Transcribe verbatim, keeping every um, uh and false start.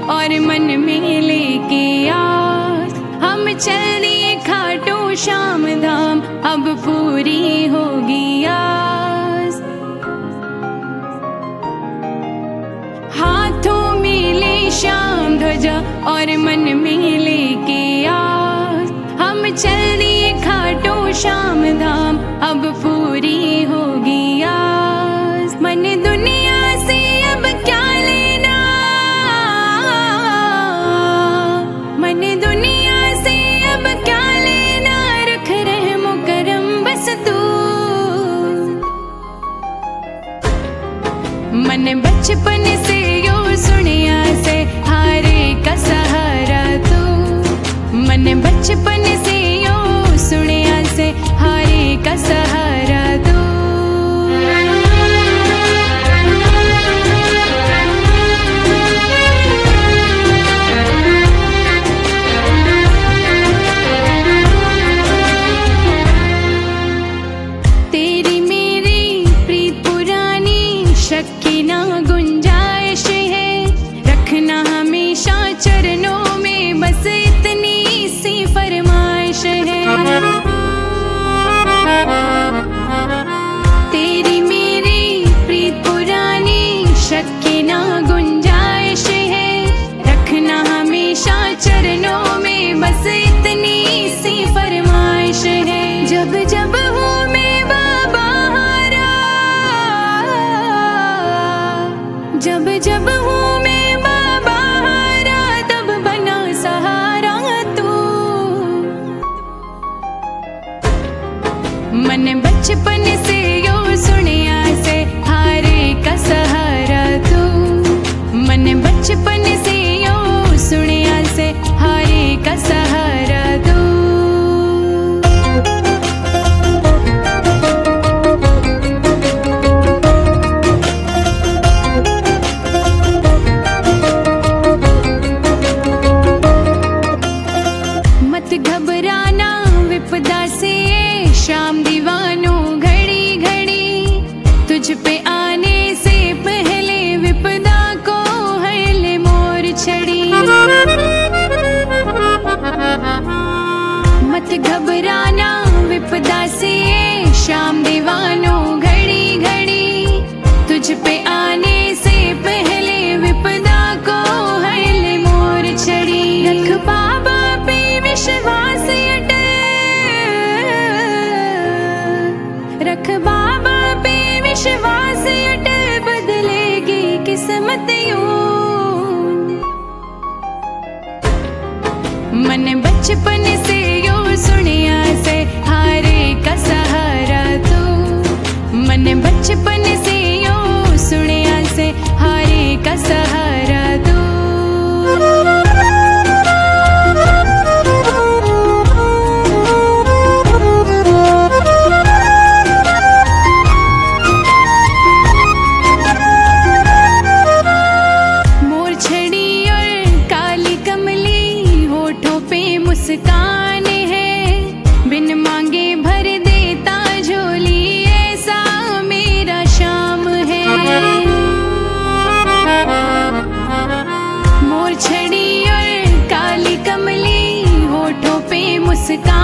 और मन में लेके आस, हम चल दिए खाटू श्याम धाम, अब पूरी होगी आस। हाथों में ले श्याम ध्वजा और मन में लेके आस, हम चल दिए खाटू श्याम धाम, अब पूरी होगी आस। मन दुनिया से अब क्या लेना, मन दुनिया से अब क्या लेना, रख रहमो करम बस तू। मन बचपन से यो सुनिया से हारे का सहारा तू, मन बचपन से यो सुनिया से हारे का सहारा तू। तेरी मेरी प्रीत पुरानी, शक की ना गुंजाइश है, रखना हमेशा चरणों में, बस इतनी सी फरमाइश है। तेरी मेरी प्रीत पुरानी, शक की ना गुंजाइश है, रखना हमेशा चरणों में, बस इतनी सी फरमाइश है। जब जब हूँ मैं बाबा हारा, जब जब हूँ मैं बाबा हारा, तब बना सहारा तू। मन बचपन से यो सुनिया से हारे का सहारा तू, मन बचपन से यो सुनिया से हारे का सहारा तू। मत घबराना विपदा से श्याम दीवानों, घड़ी घड़ी तुझ पे आने से पहले विपदा को हर ले मोर छड़ी। मत घबराना विपदा से श्याम दीवानों, घड़ी घड़ी तुझ पे आने से पहले विपदा को हर ले मोर छड़ी। रख बाबा पे विश्वास अटल, रख बाबा पे विश्वास अटल, बदलेगी किस्मत यूं। मन बचपन से यो सुनिया से हारे का सहारा तू, मन बचपन से यो सुनिया से हारे का सहारा तू। मुस्कान है बिन मांगे भर देता झोली, ऐसा मेरा श्याम है। मोर छड़ी और काली कमली, होठों पे मुस्कान